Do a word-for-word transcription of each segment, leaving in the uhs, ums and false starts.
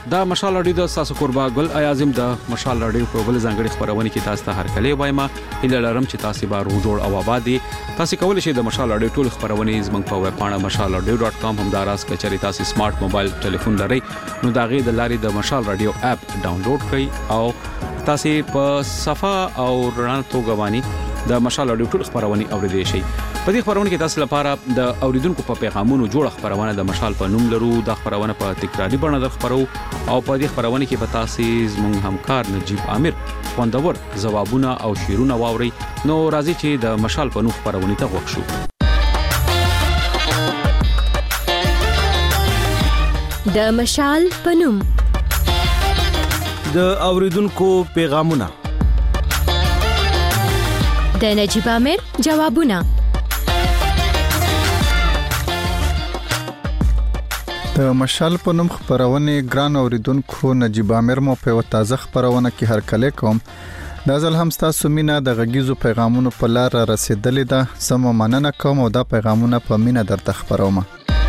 دا مشال رادیو د تاسو قربا ګل ایازم د مشال رادیو په بل ځانګړي خبرونه کې تاسو ته هر کله وایم اله لرم چې تاسو به روح جوړ او آباد تاسو کولای شئ د مشال رادیو ټول خبرونه زموږ په ویب پاڼه مشال رادیو ډاٹ کام هم داراس کچري تاسو سمارټ موبایل ټلیفون لرئ نو دا غي د لارې د مشال رادیو اپ ډاونلوډ کړئ او تاسو په صفه او رڼا توګه باندې د مشال رادیو ټول خبرونه اوریدئ شئ په دې خبرونه کې تاسو لپاره د اوریدونکو په پیغامونو جوړ خبرونه د مشال په نوم لرو د خبرونه په تکراری بڼه د خبرو او په دې خبرونه کې به تاسو زموږ همکار نجيب عامر خوندور جوابونه او شیرونه واوري نو راځي چې د مشال په نوم خبرونه ته وښو. د مشال په نوم د اوریدونکو پیغامونه د نجيب عامر جوابونه د مشال په نوم خبرونه ګران اوریدونکو نجيب عامر مو په تازه خبرونه کې هر کله کوم دا ځل هم تاسو مینا د غږیزو پیغامونو په لار رسیدلې ده سم مننه کوم او دا پیغامونه په مینا درته خبروم.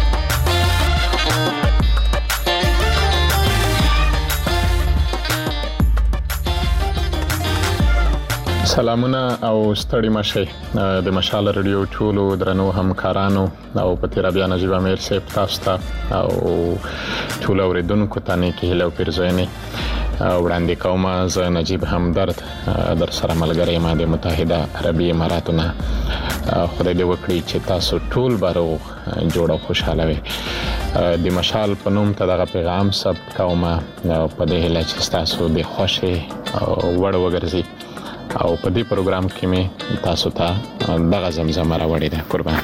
سلامونه او ستړي مشه د مشال رادیو ټولو درنو همکارانو او په تیر بیا نجيب عامر صاحب تاسو ته او ټول اوریدونکو ته نه کې له پیرزوینه وړاندې کوم زه نجيب همدرد در سره ملګری ما د متحده عربی اماراتونه خدای دې وکړي چې تاسو ټول بارو جوړ او خوشاله وي. د مشال په نوم ته دغه پیغام ثبت کوم په دې هیله چې تاسو د خوشي وړ وګرځي او په دې پروګرام کې مې تاسو ته دغه زمزمه راوړې ده قربان.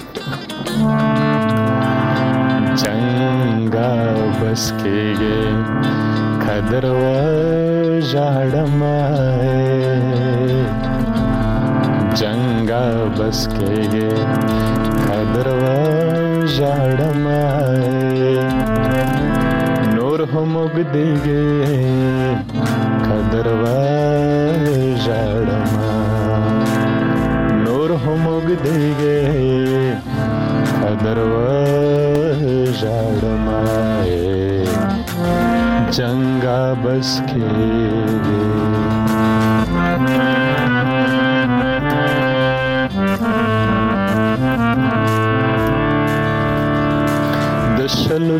څنګه بس کېږي قدر و ژړم څنګه بس کېږي قدر و ژړم نور هم وګدېږي قدر و ژړم نور هم وګدېږي قدر و ژړم څنګه بس کېږي د شلو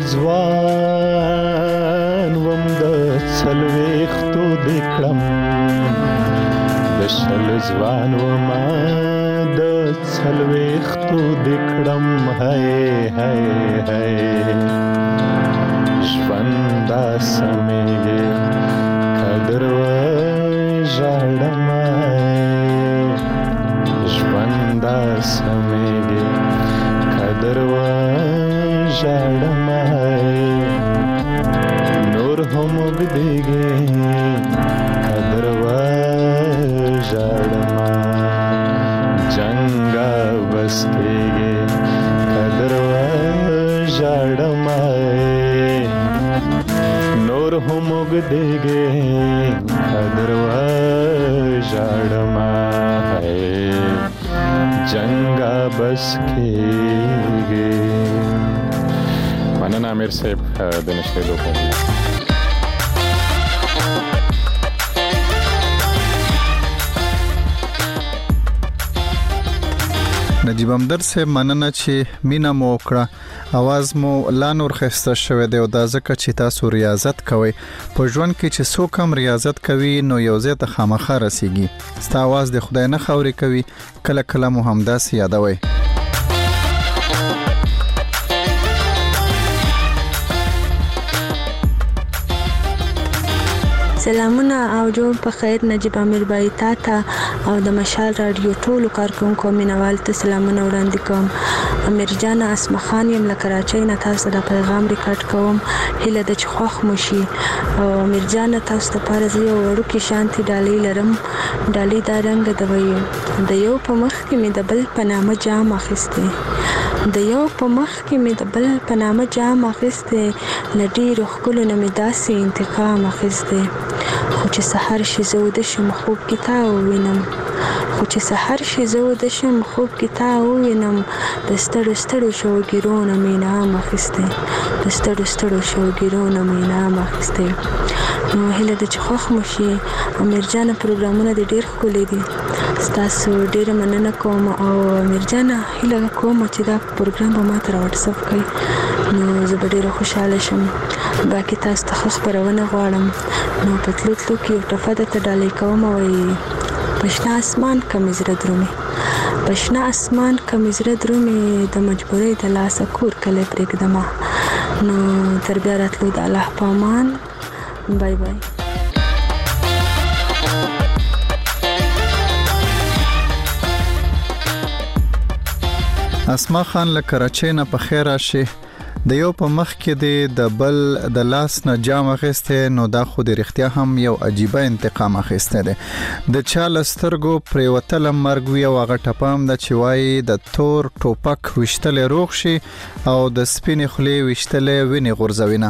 ځوان وم د څلوېښتو دې کړم د شلو ځوان وم د څلوېښتو دې کړم هی هی هی ژوند سمېږي قدر و ژړم ژوند سمېږي قدر و ژړم نور هم وګدېږي قدر و ژړم څنګه بس کېږي قدر و ژړم نور هم وګدېږي قدر و ژړم څنګه بس کېږي. مننه امیر صاحب د نشریدو په نجيب همدرد صاحب مننه چې مینا مو وکړه اواز مو لا نور خسته شوه دی او دا ځکه چې تاسو ریاضت کوئ په ژوند کې چې څوک هم ریاضت کوي نو یو ځای ته خامخا رسیږي ستا اواز د خدای نه خوري کوي کله کله مو همداسې یادوي. سلامونه او جوړ په خیر نجيب عامر بای تا ته او د مشال رادیو ټولو کارکونکو مینوال ته سلامونه وړاندې کوم. امیر جان اسمخان یم له کراچۍ نه تاسو د پیغام ریکارډ کوم هله د چخوخ مشي او امیر جان تاسو ته پاره زیو ورکه شانتي ډالۍ لرم ډالۍ دا رنګ د ویو د یو په مخ کې مې د بل په نامه جام اخیسته د یو په مخ کې مې د بل په نامه جام اخیسته لډي روخ کولو نه مې داسې انتقام اخیسته خو چې سحر شي زه وده شم خوب کې تا ووینم خو چې سحر شي زه وده شم خوب کې تا ووینم د ستړو ستړو شوګیرونه مې نام اخیستی د ستړو ستړو شوګیرونه مې نام اخیستی. نو هیله ده چې خوښ مو شي. امیر جانه پروګرامونه دې ډېر ښکلي دي، ستاسو ډېره مننه کوم. او امیر جانه هیله کوم چې دا پروګرام به ما ته را وټساپ کړئ نو زه به ډېره خوشحاله شم. باقي تاسو ته ښه خپرونه غواړم. نو په تلو تلو کې یو ټپه درته ډالۍ کوم. وایي په شنه اسمان کمې زړه درومې په شنه اسمان کمې زړه درومې د مجبورۍ د لاسه کور کلی پرېږدمه. نو تر بیا راتلو د الله په امان. بای بای. اسما خان له کراچۍ نه په خیر راشي. د یو په مخ کې د بل د لاس نه جام اخیسته، نو دا خو د رښتیا هم یو عجیبه انتقام اخیسته ده. د چا لسترګو پریوتل مرګ وی او هغه ټپام د چوي د تور ټوپک وشتل روغ شي او د سپینې خلی وشتل ویني غورځوینه.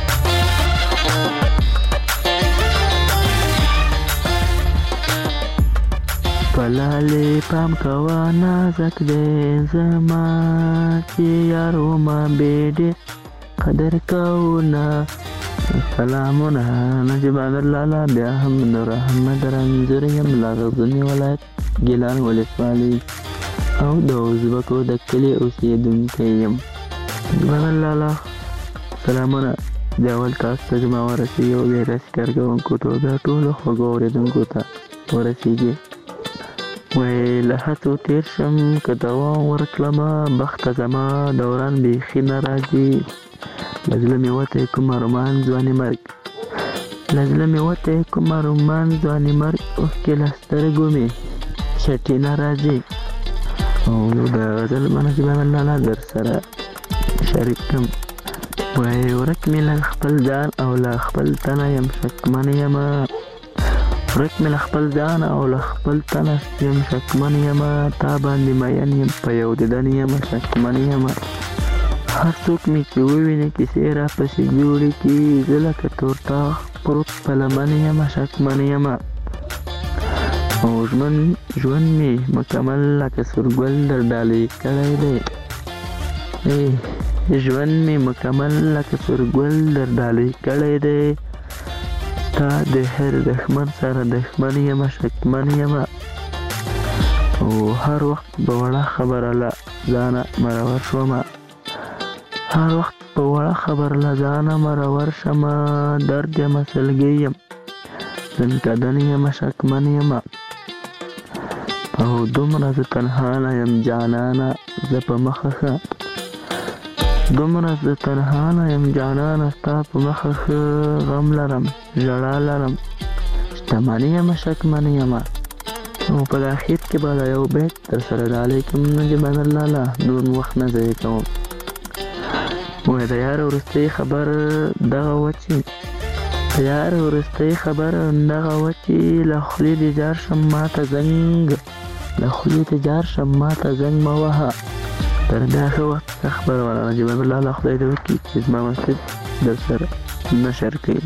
پلالی پام کوا نازک دې زما چې یارو ما بیډې قدر کونا. سلامونه نجیب امیر لالا. بیا هم نور احمد رنځور یم له غزني ولایت ګیلان ولسوالۍ او د ازبکو د کلي اوسېدونکی یم. نجیب امیر لالا سلامونه د اول کاست ته زما ورسېږي او بیا راسي کارکوونکو ته بیا ټولو خوږو اورېدونکو ته ورسېږي. وی له هڅو تیر شم که دوام ورکړمه بخته زما دوران بیخي نه راځي. له زړه مې وتی کوم ارمان ځواني مرګ له زړه مې وتی کوم ارمان ځواني مرګ اوښکې له سترګو مې چټې نه راځي. او یو د غزل نجیب امیر لالا در سره شریک کړم. وی ورک مې له خپل ځان او له خپل تنه یم شکمن یمه ورک مې له خپل ځان او له خپل تنه یم شکمن یمه. تا باندې مین یم په یو دیدن یمه شکمن یمه. هر څوک مې چې وویني کیسې راپسې جوړې کړي زه لکه تورتاغ پروت په لمن یمه شکمن یمه. او ژوند ژوند مې مکمل لکه سورګل در ډالۍ کړی دی. ژوند مې مکمل لکه سورګل در ډالۍ کړی دی. تا د هر دښمن سره دښمن یمه شکمن یمه. او هر وخت په وړه خبره له ځانه مرور شومه هر وخت په وړه خبره له ځانه مرور شمه. درد یمه سلګۍ یم زنکدن یمه شکمن یمه. او دومره زه تنها نه یم جانانه زه په مخه ښه دومره زه تنها نه یم جانانه ستا په مخه ښه. غم لرم ژړا لرم شتمني یمه شکمن یمه. او په اخر کې به دا یو بیت در سره ډالۍ کوم نجیب امیر لالا. نور وخت نه ضایع کوم. وایي د یار وروستی خبر دغه وه چې د یار وروستی خبر دغه وه چې له خولې دې جار شم ماته زنګ له خولې دې جار شم ماته زنګ مه وهه. تر بیا ښه وخت ښه خبرونه نجیب امیر لالا خدای دې وکړي چې زما مسجد در سره نشر کوي.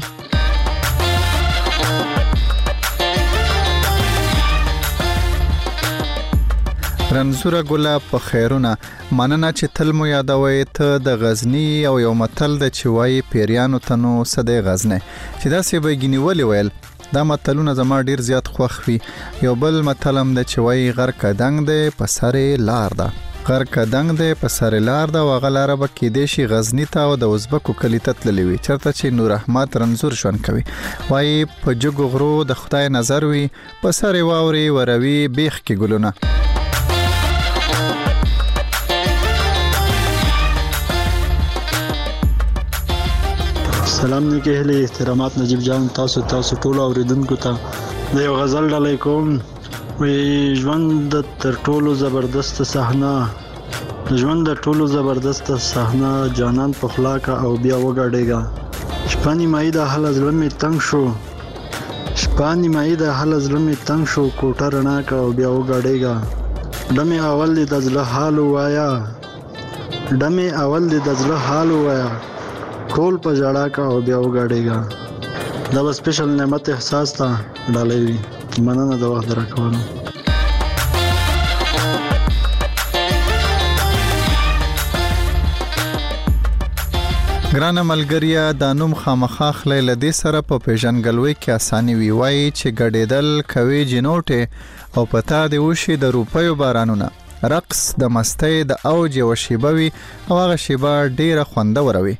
رنځوره ګله په خیرونه مننه چې تل مو یادوي. ته د غزنی او یو متل د چوي پیریانو تنو صدې غزنه چې دا سی به ګنیولې ویل. دا متلونه زما ډیر زیات خوښ وي. یو بل متلم د چوي غر کدنګ دی په سره لار ده غر کدنګ دی په سره لار ده. وغلاره به کې دیشي غزنی ته او د ازبکو کلی ته تللی وي چرته چې نور احمد رنځور ژوند کوي. وایي په جګو غرو د خدای نظر وي په سره واوري وروي بیخ کې ګلونه. سلام نیکه هلي احترامات نجیب جان تاسو تاسو ټول اوریدونکو ته د یو غزل ډالۍ کوم. وی ژوند د تر ټولو زبردست صحنه ژوند د ټولو زبردست صحنه جانان په خلاکه او بیا وګړېګا. شپانی مای د حل زړه می تنگ شو شپانی مای د حل زړه می تنگ شو کوټه رڼا کا او بیا وګړېګا. دمه اول د زړه حال وایا دمه اول د زړه حال وایا ټول په جړا کا او بیا وګړېګا. دا به سپیشل نعمت احساس ته ډالۍ وي. مننه د وخت راکولو. ګرانه ملګریا، دا نوم خامخا خلی لدې سره په پیژنګلوي کې اساني وی وای چې ګډېدل کوي جنوټه او پتا دی وشي د روپیو بارانونه. رقص د مستۍ د اوج او شیبوي او هغه شیبه ډیره خوندور وي.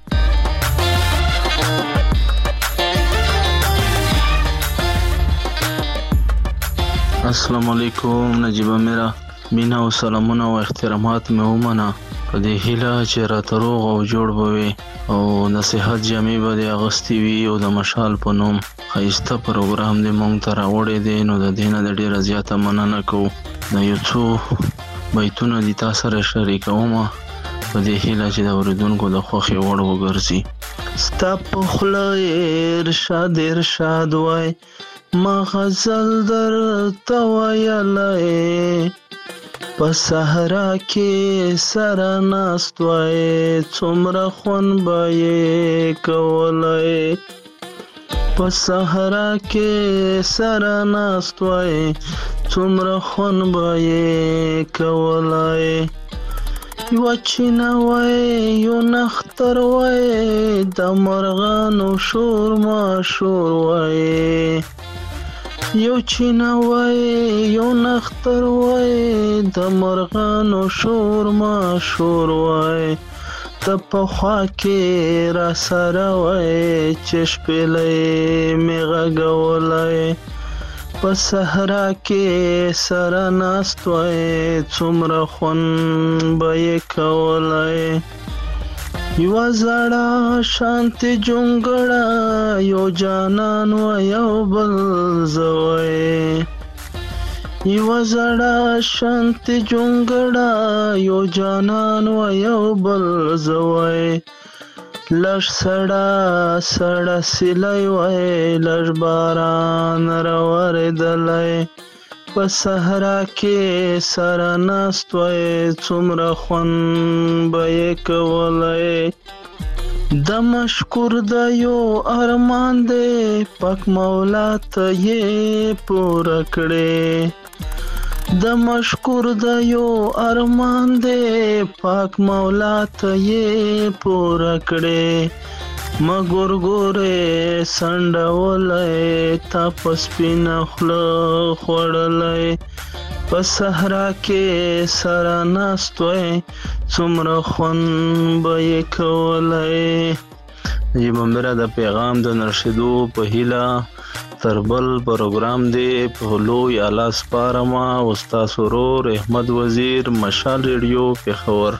السلام علیکم نجیبه میرا، مینا او سلامونه او احترامات مې ومنه په دې هیله چې راته روغ او جوړ به وي او نصیحت جامع به دې اغوستې وي او د مشال په نوم ښایسته پروګرام دې موږ ته راوړی دی. نو د دې نه د ډېره زیاته مننه کوو. د یو څو بیتونه دې تا سره شریکومه په دې هیله چې د اورېدونکو د خوښې وړ وګرځي. ستا په خوله ارشاد ارشاد وای، ما غزل درته ویلی، په صحرا کې سره ناست وای، څومره خوند به یې کولی. په صحرا کې سره ناست وای، څومره خوند به یې کولی. یوه چینه وای یو نختر وای، د مرغانو شور ماشور وای. یو چینه وای یو نختر وای، د مرغانو شور ماشور وای. ته په خوا کې را سره وای، چې شپېلۍ مې غږولی. په صحرا کې سره ناست وای، څومره خوند به یې کولی. یوه زړه شانتې جونګړه یو جانان و یو بل زه وای. یوه زړه شانتې جونګړه یو جانان و یو بل زه وای. لږ سړه سړه سیلی وای، لږ باران راورېدلی. په صحرا کې سره ناست وای، څومره خوند به یې کولی. د مشکور د یو ارمان دی، پاک مولا ته یې پوره کړې. د مشکور د یو ارمان دی، پاک مولا ته یې پوره کړې. مګور ګورې سنډولی، تا په سپینه خوله خوړلی. په صحرا کې سره ناست وای، څومره خوند به یې کولی. نجیبه میرا، د پیغام د نرسېدو په هیله تر بل پروګرام دی په لوی اعلی سپارمه. او ستاسو ورور احمد وزیر، مشال ریډیو، پېښور.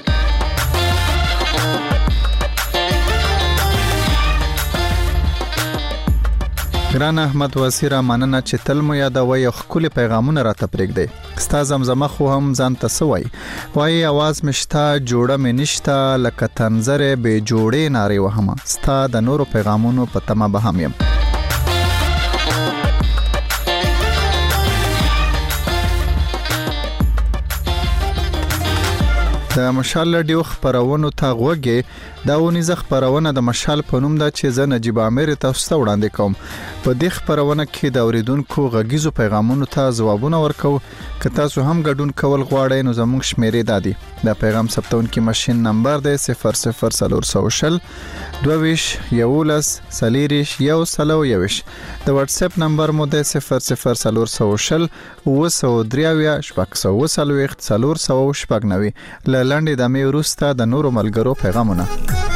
ګران احمد وزیر، مننه چې تل مو یادوي او ښکلي پیغامونه راته پرېږدئ. ستا زمزمه خو هم ځان ته څه وایي؟ وایي اواز مې شته، جوړه مې نشته، لکه تنظرې بې جوړې نارې وهمه. ستا د نورو پیغامونو په تمه به هم یم. د مشال ډیو خبرونو ته غوږی. دا ونیزه خبرونه د مشال په نوم ده چې زه نجیب عامر تاسو ته وړاندې کوم. په دې خبرونه کې د اوریدونکو غږیزو پیغامونو ته ځوابونه ورکو. که تاسو هم ګډون کول غواړئ نو زموږ شمیرې دادي. دا پیغام ثبتونکي ماشين نمبر دی صفر صفر صفر شل دوه یولس سلیریش یو سلو یوش. د واتس اپ نمبر مو دی صفر صفر صفر شل وسو دریاویا شپږ سو وسلويخت څلور سو شپږ نوي. لاندې د مې وروسته د نورو ملګرو پیغامونه.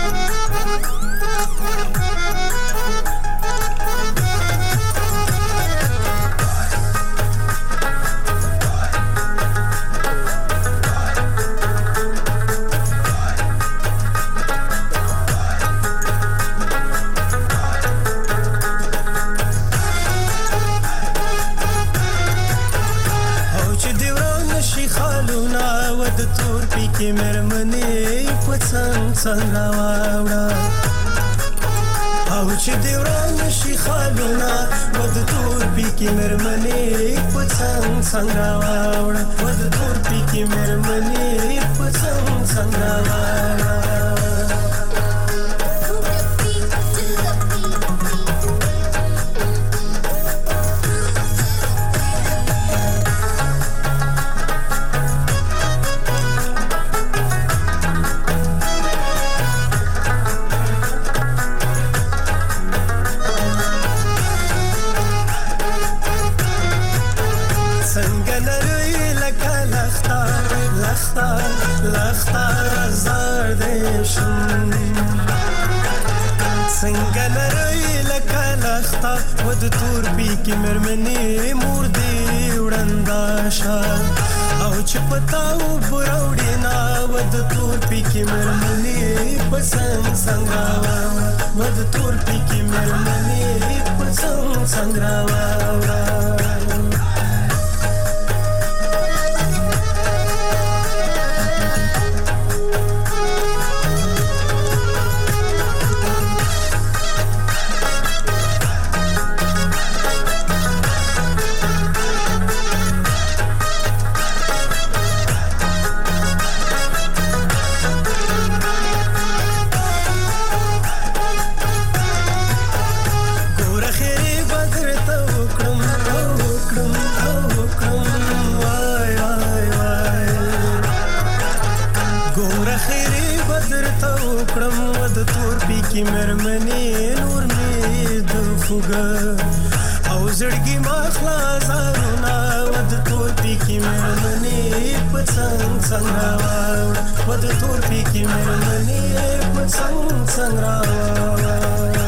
څنګه واوړه او چې دی وران شي خالونه ود تور پکې مرمنې په څنګه څنګه واوړه ود تور پکې مرمنې په څنګه څنګه واوړه ستا لختا زار دیشم څنګه نری لکه لختا ود تور پی کی مرمنی مور دی وړندا شا او چې پتاو بروړی نا ود تور پی کی مرمنی پسند څنګه ود تور پی کی مرمنی پسند څنګه کی مرمنی نور می دفوګه او زړګي ما خلاصارونا ود تور پی کی مرمنی پڅنګ څنګه ود تور پی کی مرمنی پڅنګ څنګه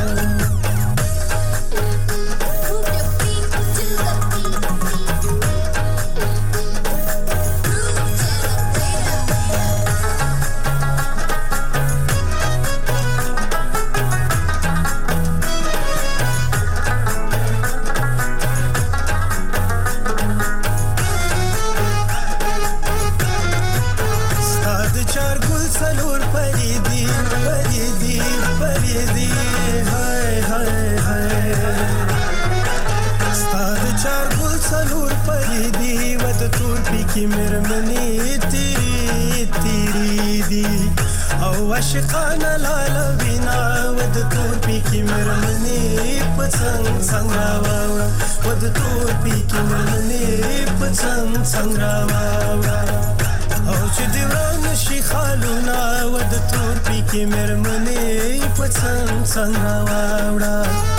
کی مرمنی تیری تیری دی او عاشقانه لاله وینا ود تور پی کی مرمنی پڅنګ څنګه ود تور پی کی مرمنی پڅنګ څنګه او چې دی وران شي خالونه ود تور پی کی مرمنی پڅنګ څنګه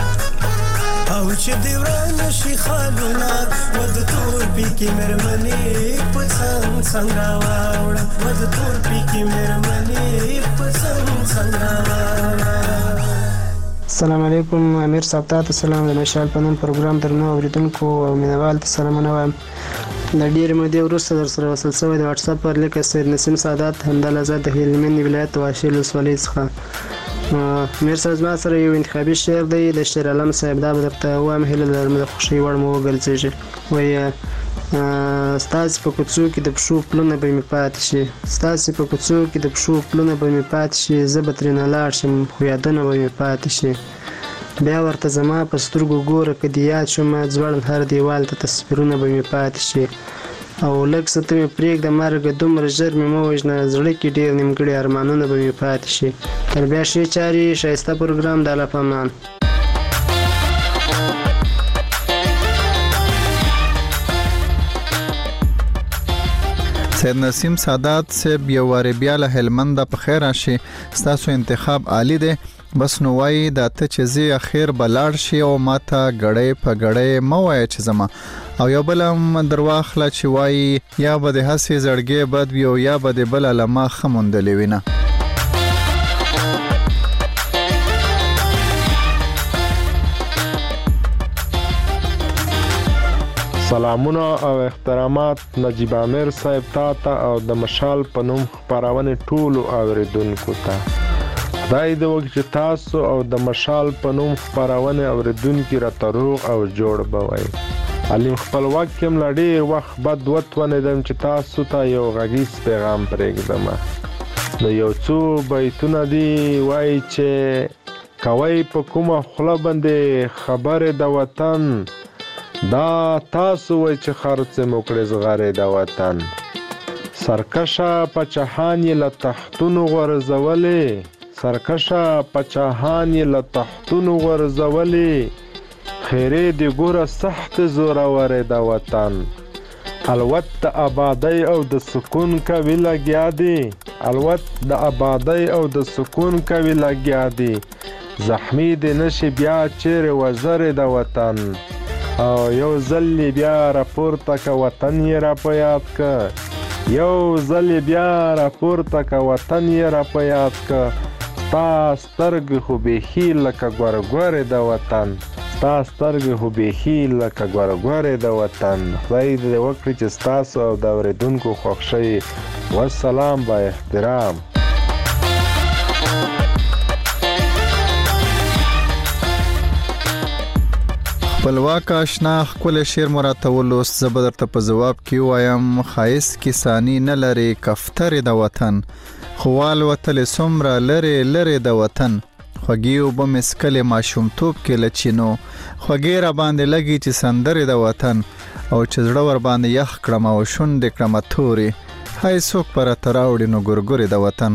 او چې دی وران شي خالونه ود تور پی کی مرمنی پڅنګ څنګه واوړه ود تور پی کی مرمنی پڅنګ څنګه. السلام علیکم امیر صاحب ته سلام د مشال پنن پروګرام درنو اوریدونکو او مینوال ته سلامونه وایم. د ډیر مودې وروسته در سره وصل شوی د واتس اپ پر لیک سید نسیم سعادت همدل آزاد د هلمند ولایت واشیل ولسوالۍ څخه. میر صاحب ما سره یو انتخابي شعر دی د شعر علم صاحب دا درته وایم هله لرم د خوشي وړ مو وګرځي وای ستاسو په کوڅو کې د پښو پلونه به می پات شي ستاسو په کوڅو کې د پښو پلونه به می پات شي زبترنه لاړ شم خو یادونه به می پات شي بیا ورته زما په سترګو ګوره کدی یاد شم ځوړن هر دیوال ته تصویرونه به می پات شي او لکه ست می پریک د مرګ دومره ژر می مو وژنه زړه کې ډیر نیمګړي ارمانونه به می پات شي. تر بیا شي چاري شایسته پروګرام د لپمان. سید نسیم سعادت صاحب یو واری بیا له هلمند په خیر راشي ستاسو انتخاب عالی دی بس نو وای د ته چې زی اخر بلاړ شي او ماته غړې په غړې مو وای چې زما او یو بل درواخله چې وای یا به د هسې زړګي بد وي او یا به د بل لمه خموندلې وینه. سلامونه او احترامات نجیب امیر صاحب ته او د مشال په نوم خبرونه ټولو اوریدونکو ته. خدای دې وکړي چې تاسو او د مشال په نوم خبرونه اوریدونکو را تروغ او جوړ بوي. علیم خپل وخت کې ملډیر وخت بد وتونه دم چې تاسو ته یو غږیز پیغام پرېږدم. نو یو څو بیتونه دی وای چې کوي په کومه خله باندې خبره د وطن دا تاسو وای چې خرڅ موکړې زغاره د وطن سرکشه پچهان یې له تحتونو غرزولې سرکشه پچهان یې له تحتونو غرزولې خیرې د ګوره سخت زورور د وطن الوت د آبادی او د سکون کوي لګیا دی الوت د آبادی او د سکون کوي لګیا دی زخمی د نشي بیا چیرې وزر د وطن او یو ځل بیا راپورته که وطن یې را په یاد که یو ځل بیا را پورته که وطن یې را په یاد که ستا سترګې خو بیخي لکه ګورګورې د وطن ستا سترګې خو بیخي لکه ګورګورې د وطن خدای دې وکړي چې ستاسو او د اورېدونکو خوښ شي والسلام با احترام. خپلواک آشنا ښکلی شعر مو راته ولوست. زه به درته په ځواب کې ووایم ښایست کې ثاني نه لري کفترې د وطن خو والوتلې څومره لرې لرې د وطن خوږې اوبه مې څکلې ماشومتوب کې له چینو خوږې را باندې لګي چې سندرې د وطن او چې زړه ور باندې یخ کړم او شونډې کړمه تورې هی څوک به راته راوړي نو ګورګورې د وطن.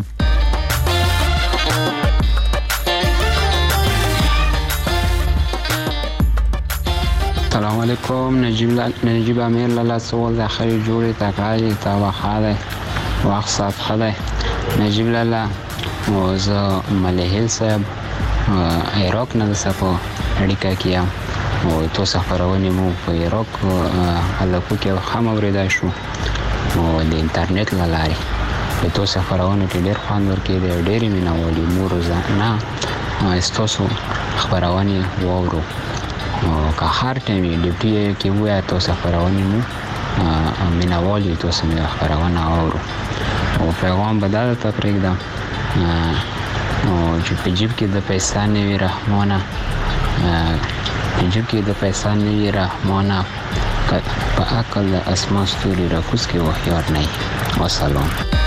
السلام علیکم. نجیب نجیب امیر لاله سوال داخلي جوړې تکړه تا وخاله وخت صاحب خله نجیب لاله او زه ملهیل صاحب عراق نه د سپو اړیکه کیم او تو سفرونه مو په عراق هلکو کې هم اوریدای شو او د انټرنیټ لاري په تو سفرونه کې ډېر خوان ورکې د ډېر میناوالي مور نه استاسو خبرونه وورو او که هر ټیم ډیپټي کې وای تو سفرونه مو میناوالي تو سم خبرونه اورو او پیغام بدل ته پرېږدم او چې په جیب کې د پیسې نه وي رحمانه په جیب کې د پیسې نه وي رحمانه په عقل د اسمان ستوري راکوز کې وخیار نه والسلام.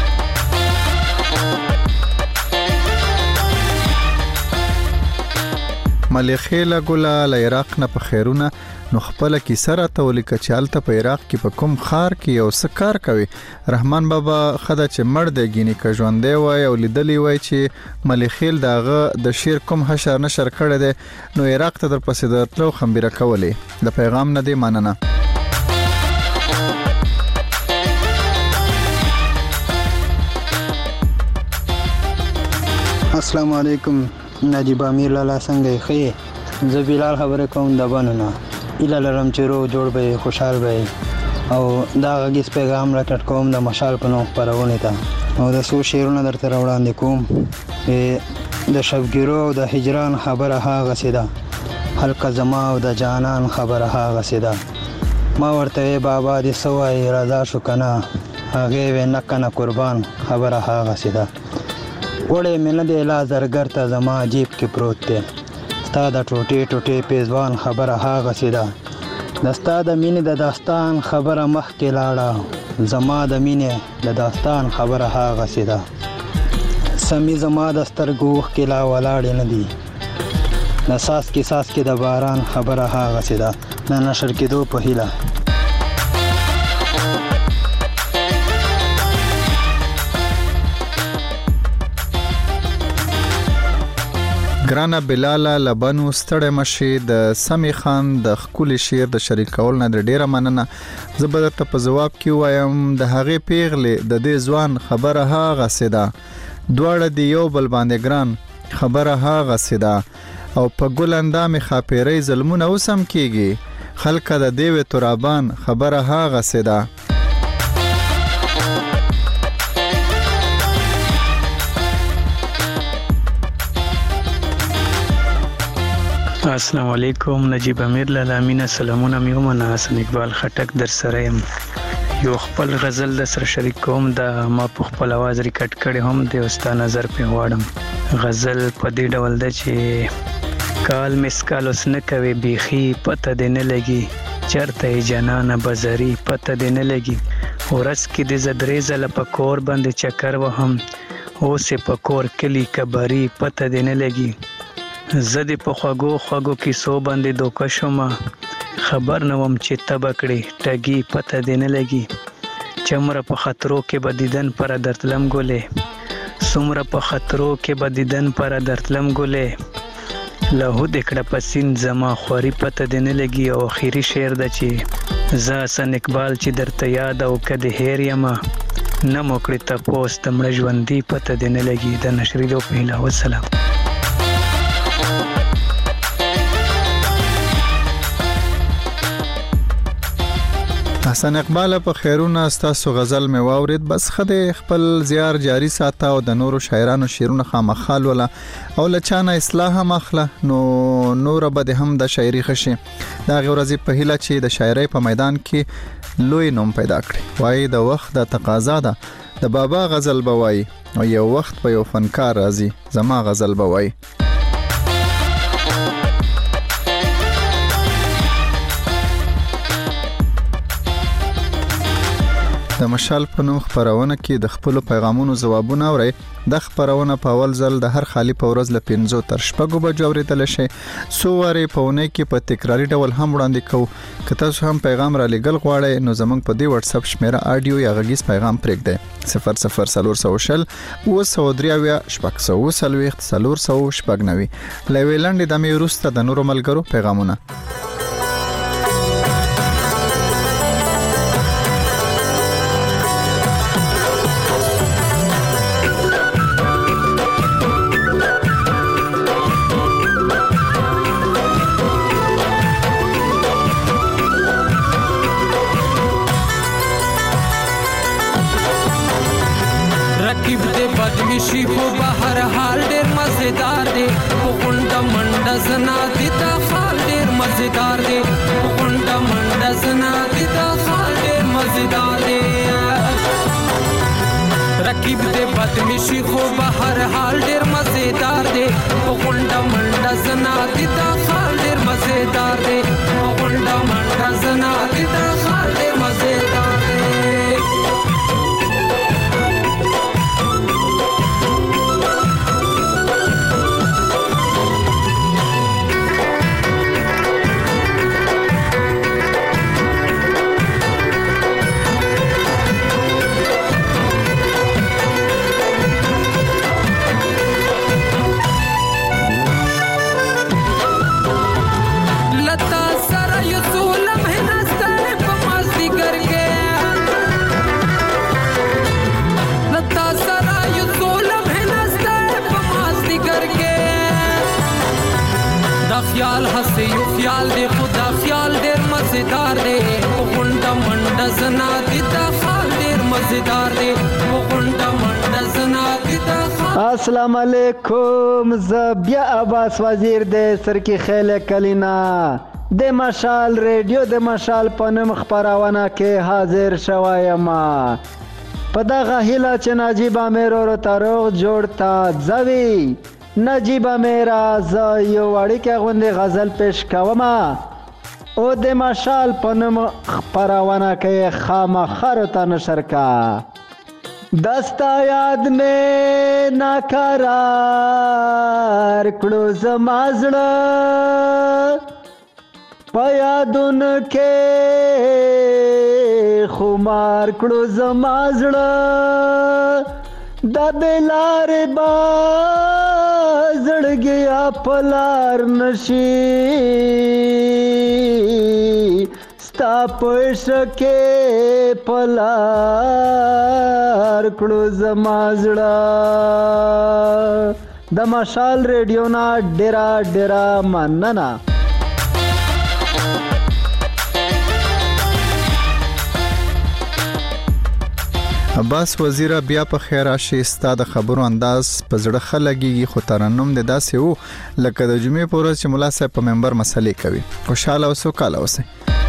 ملخیله ګله له عراق نه په خیرونه نو خپله کیسه راته ولیکه چې هلته په عراق کې په کوم ښار کې یو څه کار کوي. رحمان بابا ښه ده چې مړ دی ګینې که ژوندی وای او لیدلی وای چې ملخیل د هغه د شعر کوم حشر نشر کړی دی نو عراق ته درپسې درتلو خمبیره کولې. د پیغام نه دی مننه. السلام علیکم. نجیب امیر لاله څنګه ښه؟ زه بلال خبره کوم د بنونه اله لرم چې رو جوړ به خوشحال به او دا غږیز پیغام راکټ کوم د مشال په نوم خپرونه ته او د سو شعرونه درته وړاندې کوم. د شبګیرو او د هجران خبره هغه سیده هلکه زما او د جانان خبره هغه سیده ما ورته بابا دې سوای رضا شو کنه هغه و نه کنه قربان خبره هغه سیده وړې مې نه دی لا زرګر ته زما جیب کې پروت دی ستا د ټوټې ټوټې پیزوان خبره هغه سیده د ستا د مینې د داستان خبره مخکې لاړه زما د مینې د داستان خبره هغه سیده سمې زما د سترګو اوښکې لا ولاړې نه دي د ساس کې ساس کې د باران خبره هغه سیده د نشر کېدو په هیله. ګرانه بلاله لبنو ستړی مشي د سمی خان د خکولی شعر د شریکول نه ډیره مننه. زه به درته په ځواب کې وایم د هغې پیغلې د دې ځوان خبره هغه سیده دواړه دی یو بل باندې ګران خبره هغه سیده او په ګل اندامې خاپیرۍ ظلمونه اوس هم کېږي خلکه د دیوې ترابان خبره هغه سیده. السلام علیکم. نجیب امیر لاله مینا سلامونه میومنه. حسن اقبال خټک در سره يم. یو خپل غزل د سره شریک کوم د ما په خپل आवाज ریکارډ کړي هم د استاد نظر په واړم. غزل په دې ډول ده چې کال مسکال اوس نه کوي بیخي پته دې نه لګي چرته جنان بازاري پته دې نه لګي ورس کې د زدرې زله په کور باندې چکر وهم اوس په کور کلی کباري پته دې نه لګي زدي په خواګو خواګو کې سو باندې دوکه شوم خبر نوم چې تبکړي ټګي پته دې نه لګي چمره په خطرو کې بدیدن پر درتلم ګولې سمره په خطرو کې بدیدن پر درتلم ګولې له دې کړه پسین زما خوري پته دې نه لګي او اخیری شعر د چې ز حسن اقبال چې درته یاد او کده هیر یما نه موکړی ته پوسټ مړ ژوندۍ پته دې نه لګي د نشری دو په هله والسلام. حسن اقبال په خیرونه ستاسو غزل مې واورید. بس خدای خپل زیار جاری ساته او د نورو شاعرانو شعرونه خامخال ولا او لچانه اصلاح مخله نو نور به هم د شاعري خشي. دا غورځي په هیله چې د شاعرۍ په میدان کې لوی نوم پیدا کړي. وای د وخت د تقاضا ده د بابا غزل بوای او یو وخت په یو فنکار راځي زما غزل بوای. د مشال په نوم خبرونه کې د خپل پیغامونو ځوابونه اوري. د خبرونه په اول ځل د هر خالی په ورځ ل پنځو تر شپږو بجو اوریدل شي. سووري په ونه کې په تکراری ډول هم وړاندې کوو. که تاسو هم پیغام را لګل غواړئ نو زمونږ په دی واتس اپ شمیره اډیو یا غږیز پیغام پرېږدئ صفر صفر صفر صفر او سودریا شپږ سو سلويخت صفر سو شپږ نوي. لویلند د مې وروسته د نورو ملګرو پیغامونه. شي خو به هر حال ډیر مزیدار دی. غونډه منډه زنا دي دا حال ډیر مزیدار دی. غونډه منډه زنا دي دا حال ډیر مزیدار دی. رقیب دې بدمی شي خو به هر حال ډیر مزیدار دی. غونډه منډه زنا دي دا حال ډیر مزیدار دی. غونډه منډه زنا دي دا حال ډیر مزیدار دی. خیال هسته یو خیال دی خدا خیال ډیر مزیدار دی. غونډه منډه زنا دي دا خال ډیر مزیدار دی. غونډه منډه زنا دي دا خال. السلام علیکم. ز بیا عباس وزیر د سرکی خیل کلینا د مشال ریډیو د مشال پنم خبرونه کې حاضر شوایم. په دغه هیله چې نجیب امیر ورو تاروغ جوړ تا ځوي. نجیب میرا ز یو وړیکه غوندې غزل پیش کوم او د مشال په نوم خبرونه کې خامخر ته نشر کا. دستا یاد مې ناقرار کړو زما زړه په یادونو کې خمار کړو زما زړه. د بلار با زړګیا پلار نشي ستا پښکه پلار کړو زما زړه. د مشال ریډیو نا ډیرا ډیرا مننه. عباس وزیر بیا په خیر راشي. ستاد خبرو انداز په زړه خلګي خو ترنم د داسې وو لکه د جمعې په ورځ چې مولا صاحب په منبر مسلې کوي. خوشاله اوسه کاله اوسه.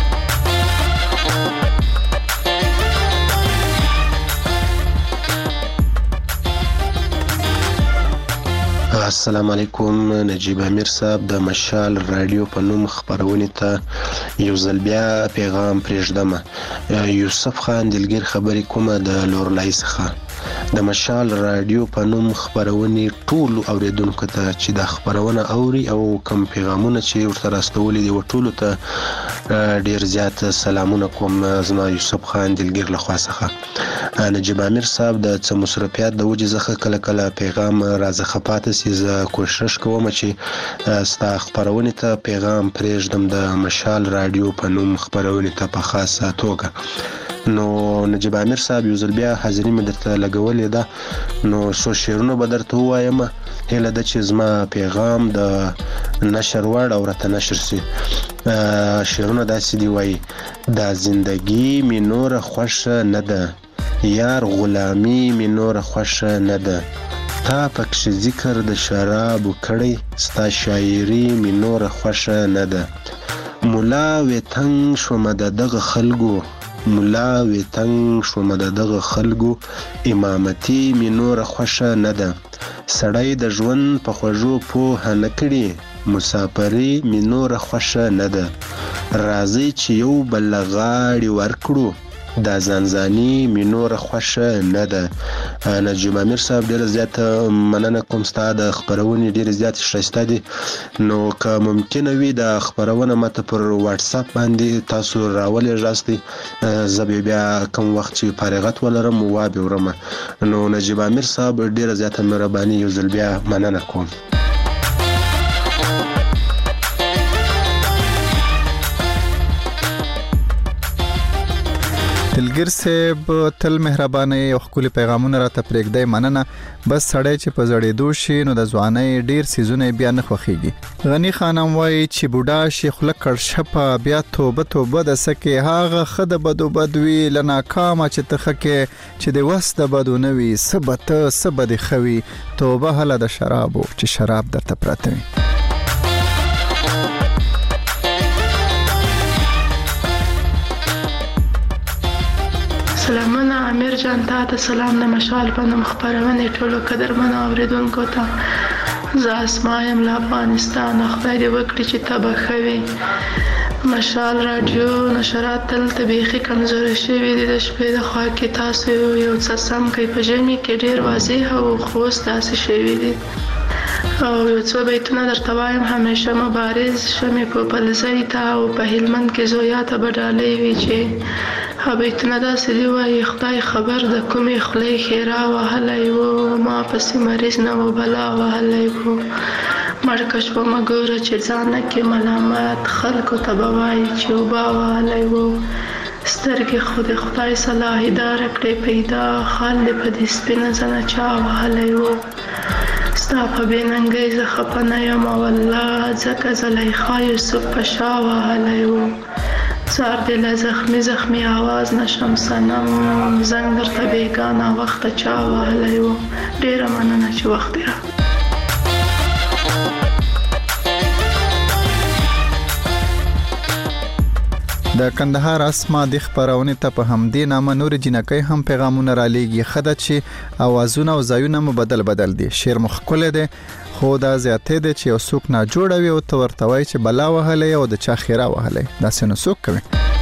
السلام علیکم. نجیب امیر صاحب د مشال رادیو په نوم خبرونه ته یو ځل بیا پیغام پرېږدم. یوسف خان دلګر خبرې کومه د لورلای څخه. د مشال رادیو په نوم خبرونه ټول اوریدونکو ته چې د خبرونه اوري او کوم پیغامونه چې ورته راستولې دي ټول ته ډیر زیات سلامونه کوم. زما یوسف خان دلګر له خوا څخه. نجیب امیر صاحب د څه مصرفیات د وجې څخه کله کله پیغام راځه پاتې سي. زه کوشش کوم چې ستا خبرونه ته پیغام پرېږدم د مشال رادیو په نوم خبرونه ته په خاصه توګه. نو نجیب امیر صاحب یو ځل بیا حاضري مې درته لګولې ده، نو څو شعرونه به درته ووایم. هیله ده چې زما پیغام د نشر وړ او راته نشر سي. شعرونه داسې دی وایي: دا زندگی می نور خوښه نه ده، یار غلامی می نور خوښه نه ده، تا پکښې ذکر د شرابو کړی، ستا شاعري می نور خوښه نه ده. ملا وې تنګ شومه د دغه خلکو، ملا وې تنګ شومه د دغه خلکو، امامتي می نور خوښه نه ده. سړی د ژوند په خوږو پوهه نه کړي، مسافري می نور خوښه نه ده. راځئ چې یو بل غاړې ورکړو، دا ځانځاني می نور خوښه نه ده. نجیب امیر صاحب ډیره زیاته مننه کوم، ستا د خپرونې ډیره زیاتې ښایسته دي. نو که ممکنه وي دا خپرونه ماته پر واتساپ باندې تاسو راولېږاستئ، زه به بیا کوم وخت چې فارغت ولرم وابورم. نو نجیب امیر صاحب ډیره زیاته مهرباني، یو ځل بیا مننه کوم. دلګر صاحب تل مهربانه او خپل پیغامونه راته پرېږدي، مننه. بس سړی چې په زړېدو شي نو د ځوانۍ ډیر سيزونه بیا نه خوخيږي. غني خانم وایي چې بوډا شیخ لکړ شپه بیا توبه توبه د سکه، هاغه خد بدو بدوي لنا کاما چې تخکه، چې د وس د بدو نوي سبت سبد خوي، توبه هله د شرابو چې شراب درته پراته وي. سلامونه امیر جان، تا ته سلام د مشال په نوم خپرونې ټولو قدرمنو اوریدونکو ته. زه اسما یم له افغانستان، خدای دې وکړي چې ته به ښه وي. مشال راډیو نشرات دلته بیخي کمزوري شوي دي، د شپې د خوا کې تاسو یو څه سم کوي، په ژمي کې ډېر واضح او خو اوس داسې شوي دي. او یو څو بیتونه درته وایم: همیشه مبارز شمې په پلزۍ ته، او په هلمند کې زویا ته به ډالۍ وي چې ها بیتونه داسې دی وایي: خدای خبر د کومې خولې ښیرا وهلی و، ما پسې مریض نه و بلا وهلی و، مړکه شومه ګوره چې ځانه کې ملامت، خلکو ته به وایي چې اوبه وهلی و، سترګې خو د خدای صلاح داره کړې پیدا، خال دې په دې سپینه زنه چا وهلی و. ستا په بېننګۍ زه خفه نه یم والله، ځکه زلیخا یوسف په شا وهلی و، سار دې له زخمي زخمي آواز نشم صنم، زنګ درته بېګانه وخته چا وهلی و. ډېره مننه چې وخت دې را د کندهار اسما د خبرونه ته په همدې نامه نور جنکۍ هم پیغامونه را لېږي، خدای چې اوازونه او ځایونه مو بدل بدل دي. شعر مخکله ده، خو دا زیاتې ده چې یو څوک نه جوړوي او تو ورتوي چې بلا وهلې او د چا خیره وهلې، دا څنګه څوک کوي.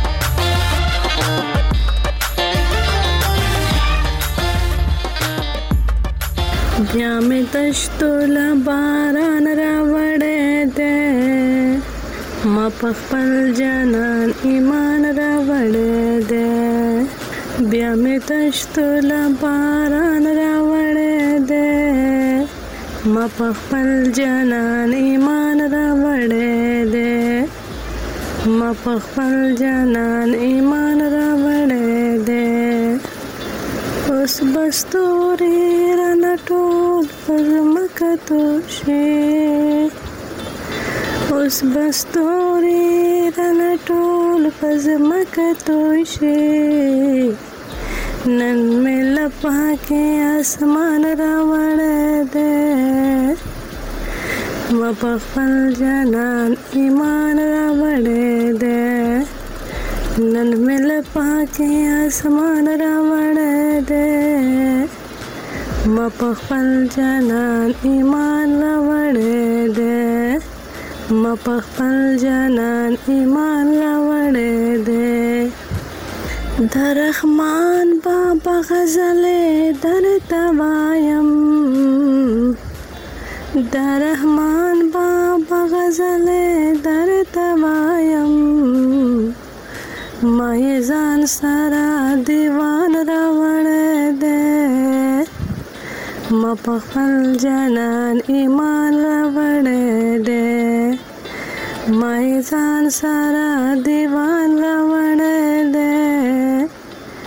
بیا مې دشتو له باران راوړې ده، ما په خپل جانان ایمان راوړې ده، بیا مې دشتو له باران راوړې ده، ما په خپل جانان ایمان راوړې ده، ما په خپل جانان ایمان راوړې ده. اوس بستوري رانه ټول پر مکه توشي، اوس بستوري رانه ټول پر مکه توشي، نن مې له پاکه اسمان راوړې ده، ما په خپل جانان ایمان راوړې ده، نن مې له پاکه اسمان راوړې ده، ما په خپل جانان ایمان راوړې ده، ما په خپل جانان ایمان راوړې ده. د رحمان بابا غزلې درته وایم، د رحمان بابا غزلې درته وایم، ما یې ځان سره دیوان راوړی دی، ما په خپل جانان ایمان راوړی دی، ما یې ځان سره دیوان راوړی دی،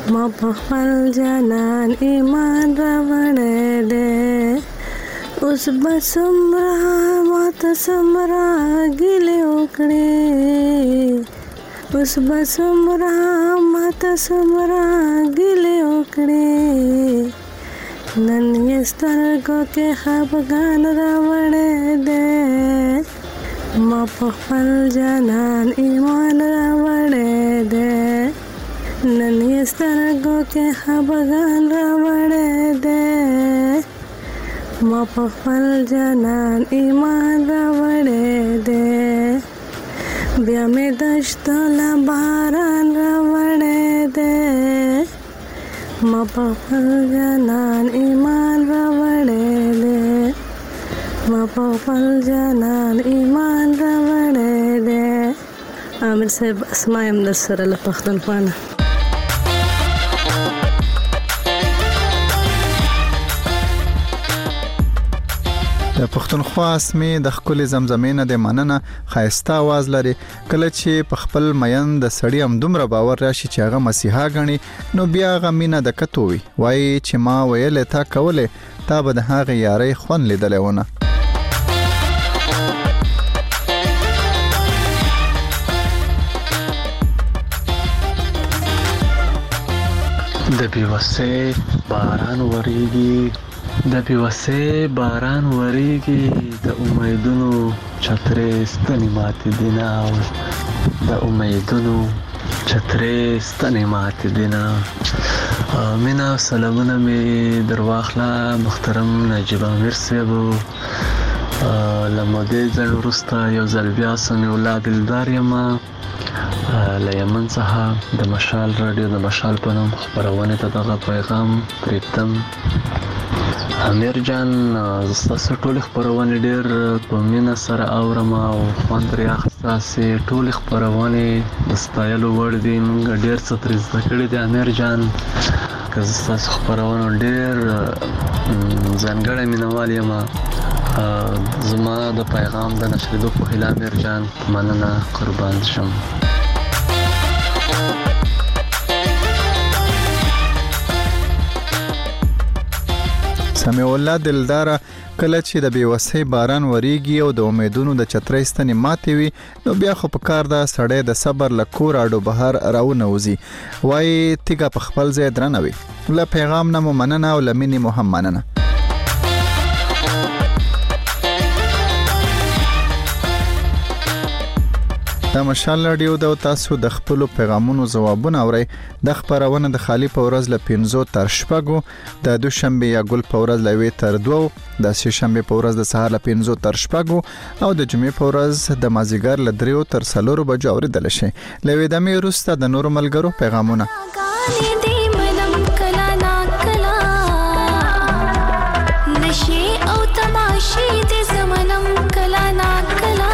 ما په خپل جانان ایمان راوړی دی اوس به څومره ماته څومره ګیلې وکړې اوس به څومره ماته څومره ګیلې وکړې نن یې سترګو کې خفګان راوړی دی ما په خپل جانان ایمان راوړی دی نن یې سترګو کې خفګان راوړی دی ما په خپل جانان ایمان راوړی دی بیا مې دشتو له باران راوړی دی ما په خپل جانان ایمان راوړی دی ما په خپل جانان ایمان راوړی دی عامر صاحب اسما یم در سره له پښتونخوا د پښتونخوا اسمي د خپل زمزمې نه د مننه خایسته आवाज لري کله چې په خپل مین د سړی هم دومره باور راشي چې هغه مسیحا غني نو بیا هغه مینه د کتوي وای چې ما ویل تا کوله تا به د هغه یاري خون لیدلونه د بیوسه باران وریږي د بیوسه باران وریږي د امیدونو چترې ستنې ماتې دینه د امیدونو چترې ستنې ماتې دینه مینا سلامونه می درواخله محترم نجیب امیر صاحب لمده ځل وروسته یو ځل بیا سمې اولاد دلدار یم له یمن څخه د مشال رادیو د مشال په نوم خپرونې ته دغه پیغام پرېږدم امیر جان ستاسو ټول خپرونې ډېر په مینه سره اورم او خوند ترې اخیستاسې ټول خپرونې د ستایلو وړ دي موږ ډېر څه ترې زده کړي دي امیر جان که زه ستاسو خپرونو ډېر ځانګړی مینهوال یم زما د پیغام د نشریدو په هیله امیر جان مننه قربان شم سمع الله دلدار کله چې د بیوسۍ باران وریږي او د امیدونو د چترۍ ستنې ماتې وي نو بیا خو په کار ده سړی د صبر له کور اډو بهر راونوځي وایي تیږه په خپل ځای درنه وي له پیغام نه مو مننه او له مینې مو هم مننه د مشال رادیو د تاسو د خپل پیغامونو ځوابونه اوري د خبرونه د خالی په ورځ ل پنځو تر شپږو د دوشنبه یا ګل په ورځ ل وی تر دوو د سه شنبه په ورځ د سهار ل پنځو تر شپږو او د جمعې په ورځ د مازیګر ل دریو تر څلورو بجو اوریدل شي لوي د مې وروسته د نور ملګرو پیغامونه نشي او تماشي د زمنم کلا نا کلا